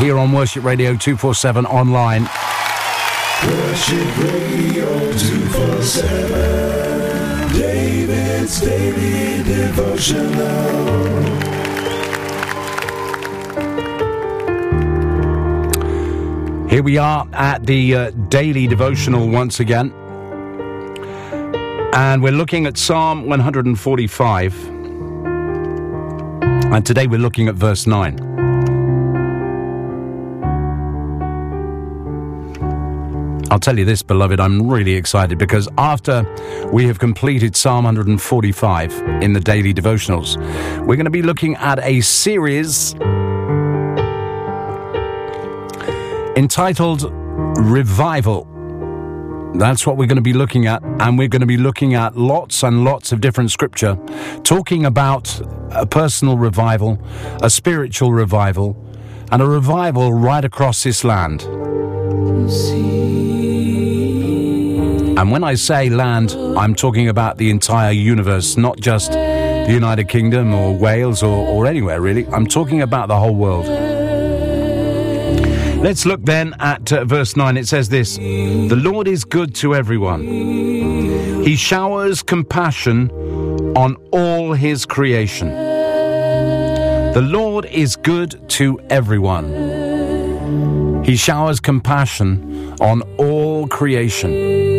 here on Worship Radio 247 online. Worship Radio 247, David's Daily Devotional. Here we are at the Daily Devotional once again. And we're looking at Psalm 145. And today we're looking at verse 9. I'll tell you this, beloved, I'm really excited because after we have completed Psalm 145 in the Daily Devotionals, we're going to be looking at a series entitled Revival. That's what we're going to be looking at, and we're going to be looking at lots and lots of different scripture, talking about a personal revival, a spiritual revival, and a revival right across this land. And when I say land, I'm talking about the entire universe, not just the United Kingdom or Wales or anywhere, really. I'm talking about the whole world. Let's look then at verse 9. It says this: "The Lord is good to everyone. He showers compassion on all his creation." The Lord is good to everyone. He showers compassion on all creation.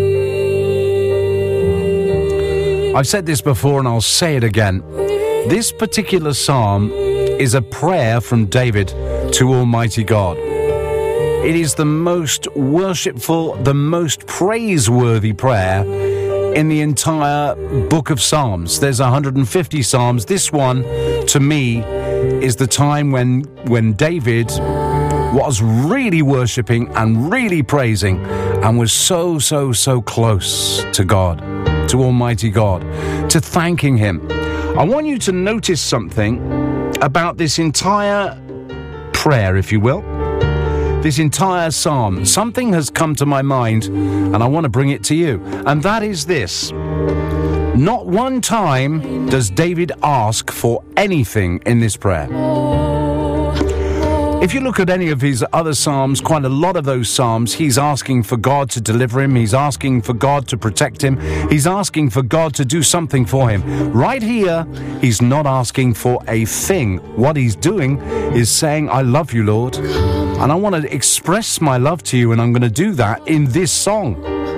I've said this before and I'll say it again. This particular psalm is a prayer from David to Almighty God. It is the most worshipful, the most praiseworthy prayer in the entire book of Psalms. There's 150 Psalms. This one, to me, is the time when David was really worshipping and really praising and was so close to God, to Almighty God, to thanking Him. I want you to notice something about this entire prayer, if you will. This entire psalm. Something has come to my mind, and I want to bring it to you. And that is this. Not one time does David ask for anything in this prayer. If you look at any of his other psalms, quite a lot of those psalms, he's asking for God to deliver him. He's asking for God to protect him. He's asking for God to do something for him. Right here, he's not asking for a thing. What he's doing is saying, I love you, Lord, and I want to express my love to you, and I'm going to do that in this song.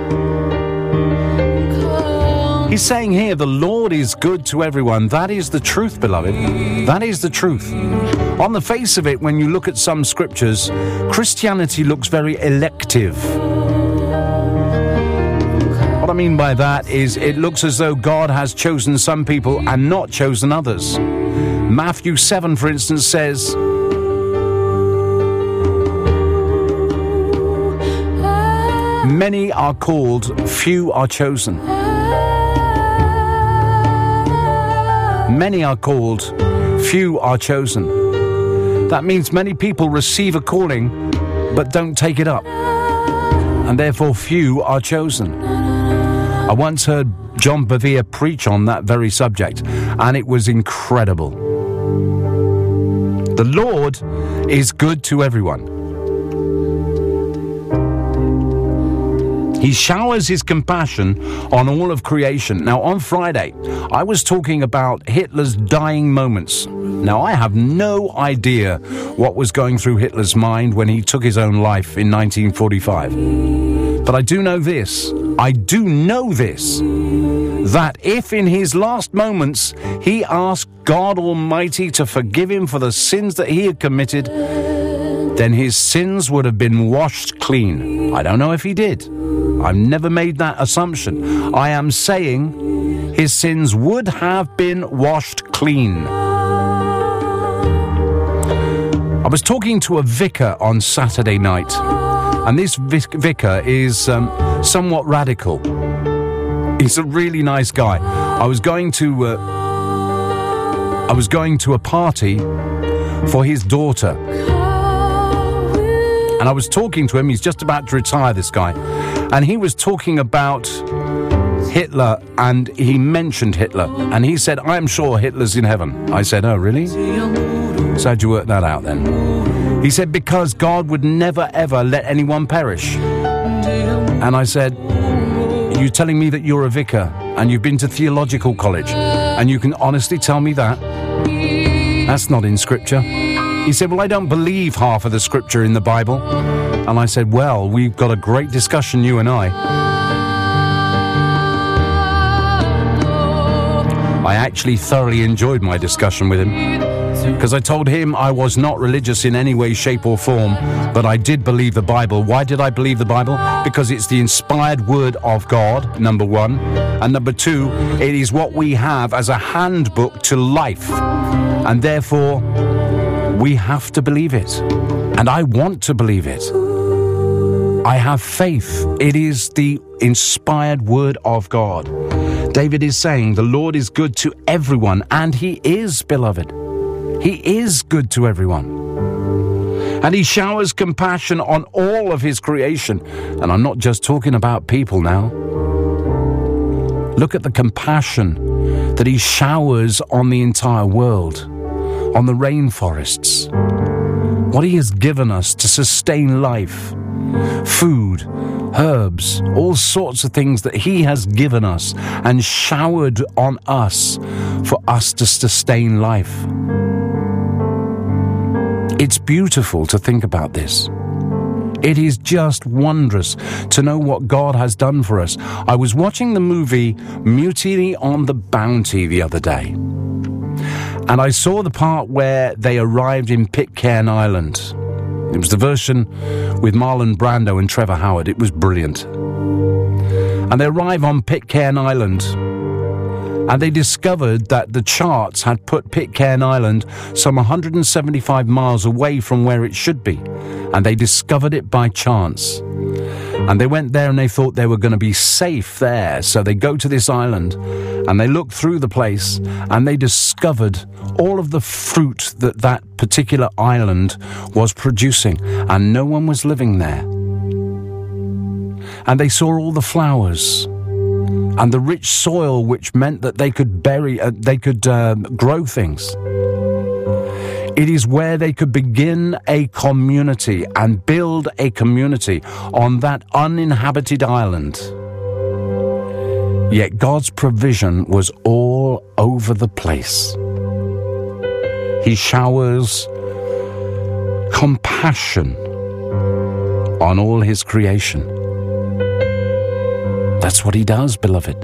He's saying here, the Lord is good to everyone. That is the truth, beloved. That is the truth. On the face of it, when you look at some scriptures, Christianity looks very elective. What I mean by that is it looks as though God has chosen some people and not chosen others. Matthew 7, for instance, says, many are called, few are chosen. Many are called, few are chosen. That means many people receive a calling, but don't take it up. And therefore few are chosen. I once heard John Bevere preach on that very subject, and it was incredible. The Lord is good to everyone. He showers his compassion on all of creation. Now, on Friday, I was talking about Hitler's dying moments. Now, I have no idea what was going through Hitler's mind when he took his own life in 1945. But I do know this, that if in his last moments he asked God Almighty to forgive him for the sins that he had committed, then his sins would have been washed clean. I don't know if he did. I've never made that assumption. I am saying his sins would have been washed clean. I was talking to a vicar on Saturday night, and this vicar is somewhat radical. He's a really nice guy. I was going to a party for his daughter, and I was talking to him. He's just about to retire, this guy, and he was talking about Hitler, and he mentioned Hitler, and he said, I'm sure Hitler's in heaven. I said, oh, really? So how'd you work that out then? He said, because God would never ever let anyone perish. And I said, you're telling me that you're a vicar and you've been to theological college and you can honestly tell me that? That's not in Scripture. He said, well, I don't believe half of the Scripture in the Bible. And I said, well, we've got a great discussion, you and I actually thoroughly enjoyed my discussion with him, because I told him I was not religious in any way, shape or form, but I did believe the Bible. Why did I believe the Bible? Because it's the inspired word of God, number one. And number two, it is what we have as a handbook to life. And therefore, we have to believe it. And I want to believe it. I have faith. It is the inspired word of God. David is saying the Lord is good to everyone, and he is, beloved. He is good to everyone. And he showers compassion on all of his creation. And I'm not just talking about people now. Look at the compassion that he showers on the entire world, on the rainforests. What he has given us to sustain life. Food, herbs, all sorts of things that he has given us and showered on us for us to sustain life. It's beautiful to think about this. It is just wondrous to know what God has done for us. I was watching the movie Mutiny on the Bounty the other day, and I saw the part where they arrived in Pitcairn Island. It was the version with Marlon Brando and Trevor Howard. It was brilliant. And they arrive on Pitcairn Island, and they discovered that the charts had put Pitcairn Island some 175 miles away from where it should be. And they discovered it by chance. And they went there and they thought they were going to be safe there. So they go to this island and they look through the place and they discovered all of the fruit that that particular island was producing, and no one was living there. And they saw all the flowers and the rich soil, which meant that they could grow things. It is where they could begin a community and build a community on that uninhabited island. Yet God's provision was all over the place. He showers compassion on all his creation. That's what he does, beloved.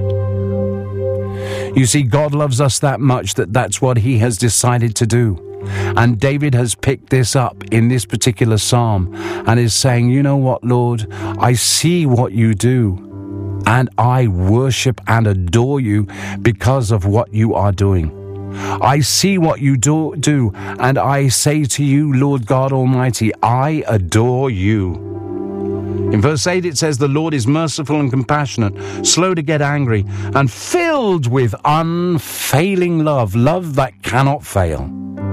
You see, God loves us that much that that's what he has decided to do. And David has picked this up in this particular psalm and is saying, you know what, Lord, I see what you do and I worship and adore you because of what you are doing. I see what you do and I say to you, Lord God Almighty, I adore you. In verse 8 it says, the Lord is merciful and compassionate, slow to get angry, and filled with unfailing love, love that cannot fail.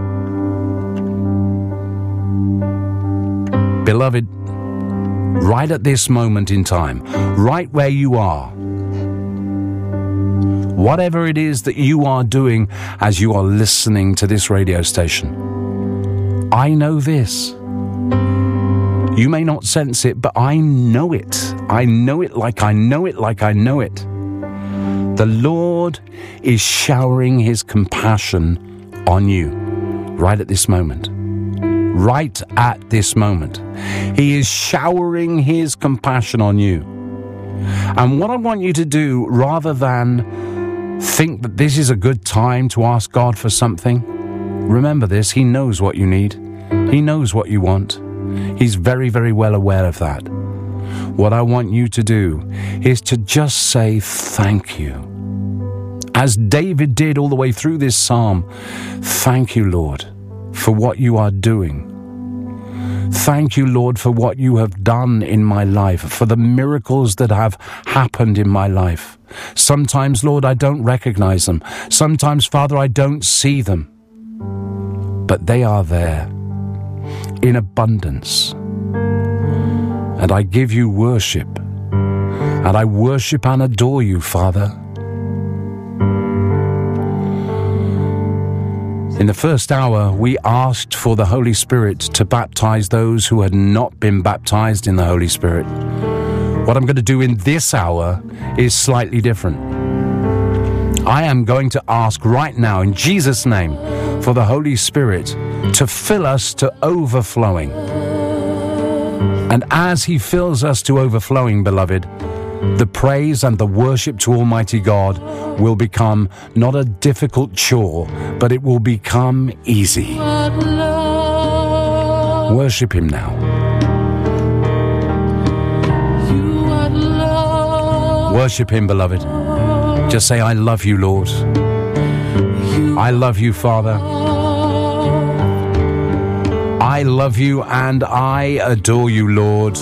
Beloved, right at this moment in time, right where you are, whatever it is that you are doing as you are listening to this radio station, I know this. You may not sense it, but I know it. I know it like I know it like I know it. The Lord is showering his compassion on you right at this moment. Right at this moment. He is showering his compassion on you. And what I want you to do, rather than think that this is a good time to ask God for something, remember this, he knows what you need. He knows what you want. He's very, very well aware of that. What I want you to do is to just say thank you. As David did all the way through this psalm, thank you, Lord, for what you are doing. Thank you, Lord, for what you have done in my life, for the miracles that have happened in my life. Sometimes, Lord, I don't recognize them. Sometimes, Father, I don't see them. But they are there in abundance. And I give you worship. And I worship and adore you, Father. In the first hour, we asked for the Holy Spirit to baptize those who had not been baptized in the Holy Spirit. What I'm going to do in this hour is slightly different. I am going to ask right now, in Jesus' name, for the Holy Spirit to fill us to overflowing. And as He fills us to overflowing, beloved, the praise and the worship to Almighty God will become not a difficult chore, but it will become easy. Worship Him now. Worship Him, beloved. Just say, I love you, Lord. I love you, Father. I love you and I adore you, Lord.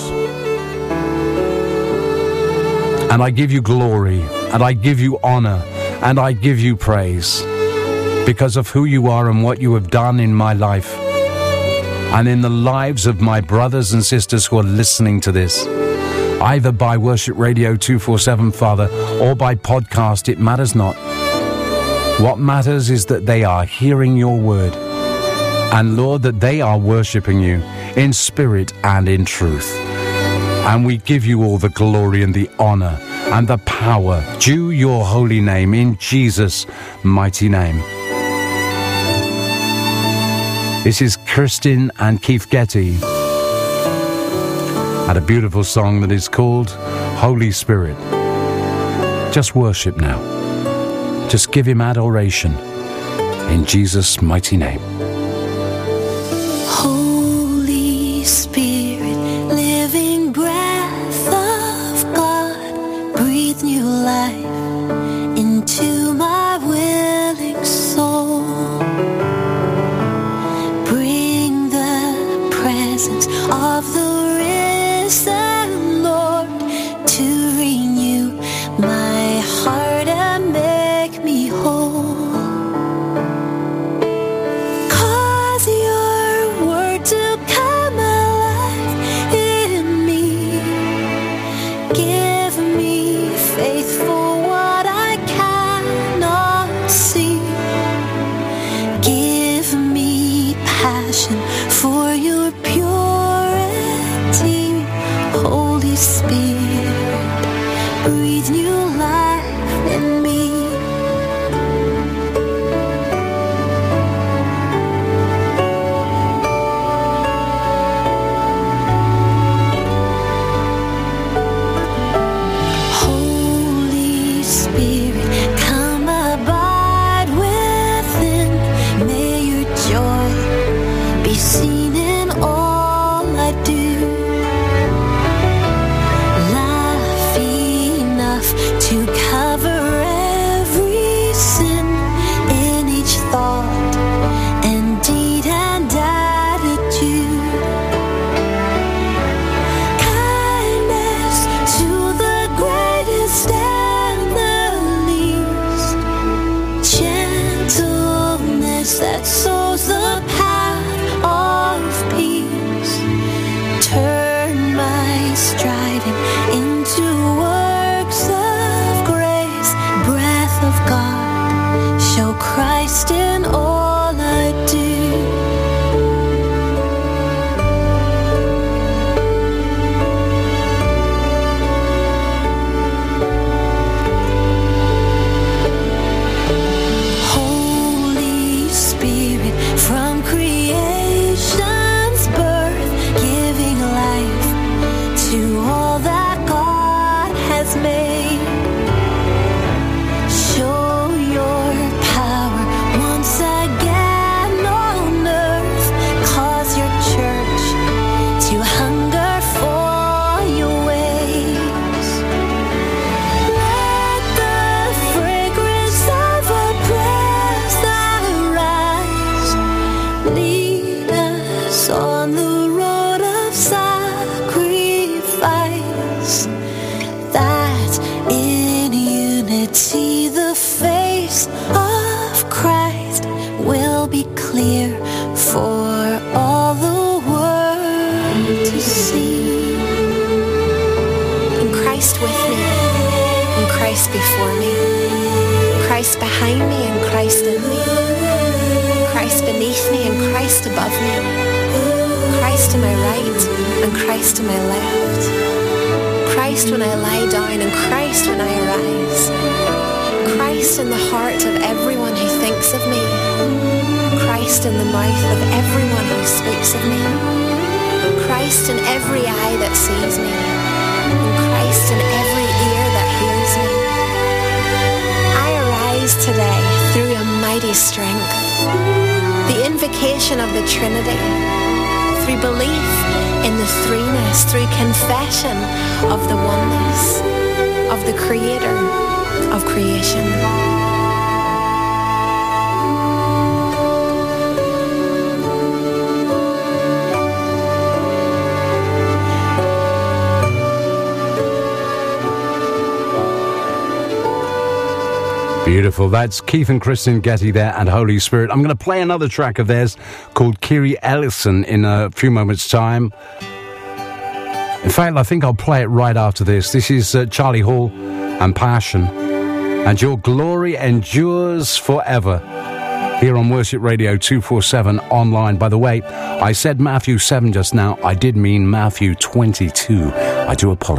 And I give you glory, and I give you honor, and I give you praise because of who you are and what you have done in my life and in the lives of my brothers and sisters who are listening to this, either by Worship Radio 247, Father, or by podcast. It matters not. What matters is that they are hearing your word, and Lord, that they are worshiping you in spirit and in truth. And we give you all the glory and the honor and the power due your holy name, in Jesus' mighty name. This is Kirsten and Keith Getty, and a beautiful song that is called Holy Spirit. Just worship now. Just give Him adoration in Jesus' mighty name. Holy Spirit, living breath of God, breathe new life into my willing soul. Bring the presence of the risen Lord to renew my heart and make me whole. Cause your word to come alive in me. Give me faith for what I cannot see. Give me passion for your purity. Holy Spirit, breathe new life in me. Holy Spirit, come abide within. May your joy be seen in all I do. Love enough to cover every sin in each thought and deed and attitude. Kindness to the greatest and the least. Gentleness that sows the path of peace. Turn my striving into works of grace. Breath of God, show Christ in all I do. Holy Spirit, from creation's birth, giving life to all that God has made. Show your power once again on earth. Cause your church to hunger for your ways. Let the fragrance of a praise arise. Lead us on the road of sacrifice, that in unity the face of Christ will be clear for all the world to see. And Christ with me, and Christ before me, Christ behind me, and Christ in me, Christ beneath me and Christ above me, Christ to my right and Christ to my left, Christ when I lie down and Christ when I arise, Christ in the heart of everyone who thinks of me, Christ in the mouth of everyone who speaks of me, Christ in every eye that sees me, and Christ in every ear that hears me. I arise today through a mighty strength, the invocation of the Trinity, through belief in the threeness, through confession of the oneness of the Creator of creation. Beautiful. That's Keith and Kristen Getty there and Holy Spirit. I'm going to play another track of theirs called Kiri Ellison in a few moments' time. In fact, I think I'll play it right after this. This is Charlie Hall and Passion. And Your Glory Endures Forever here on Worship Radio 247 online. By the way, I said Matthew 7 just now. I did mean Matthew 22. I do apologize.